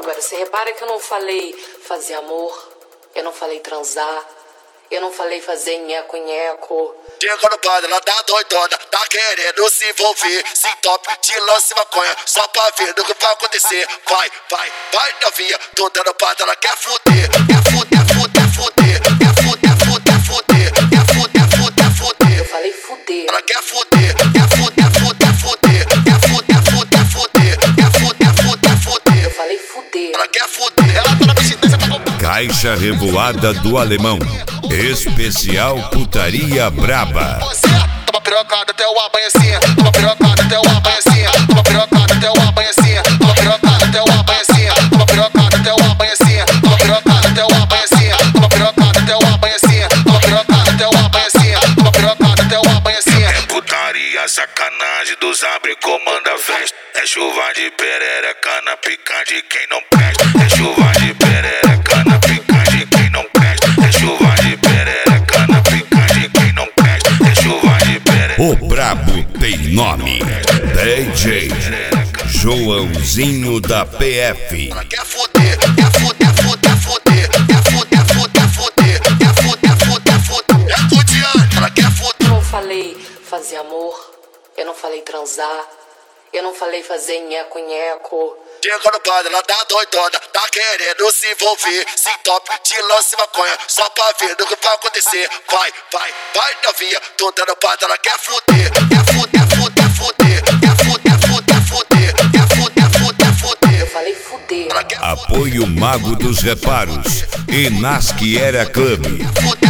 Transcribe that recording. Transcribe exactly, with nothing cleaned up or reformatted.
Agora, você repara que eu não falei fazer amor, eu não falei transar, eu não falei fazer nheco-nheco. Chega no padre, ela tá doidona, tá querendo se envolver. Se top, de lance maconha, só pra ver do que vai acontecer. Vai, vai, vai novinha, tô dando padre, ela quer fuder. Quer fuder, fuder, fuder, quer fuder, fuder, fuder, quer fuder, fuder, fuder. Eu falei fuder. Ela quer fuder, quer fuder, fuder, fuder, quer fuder, fuder, fuder, quer fuder, fuder, fuder. Eu falei fuder. Ela quer fuder, ela tá na presidência pra comprar. Caixa Revoada do Alemão. Especial Putaria Braba. Você toma pirocada até o amanhecer, toma pirocada até o amanhecer, toma pirocada até o amanhecer, toma pirocada até o amanhecer, toma pirocada até o amanhecer, toma pirocada até o amanhecer, toma pirocada até o amanhecer, toma pirocada até o amanhecer, toma pirocada até o amanhecer. É putaria, sacanagem dos abre comanda festa. É chuva de perereca na pica de quem não presta. É chuva de perereca na pica de quem não presta. É chuva de perereca na pica de quem não presta. É chuva de perereca. O brabo tem nome. D J Joãozinho da P F. Ela quer fuder, quer fuder, fuder, fuder, quer fuder, fuder, fuder, quer fuder, fuder, fuder. É fudiante, ela quer fuder. Eu não falei fazer amor, eu não falei transar, eu não falei fazer nheco-nheco. Chega no padre, ela tá doidona, tá querendo se envolver. Se top, de lance maconha, só pra ver do que vai acontecer. Vai, vai, vai novinha, tô dando padre, ela quer fuder. Quer fuder, fuder, fuder, quer fuder, fuder, fuder, quer fuder, fuder, fuder. Eu falei fuder. Ela quer Apoio Mago dos Reparos. Enasque Era Clube. fuder.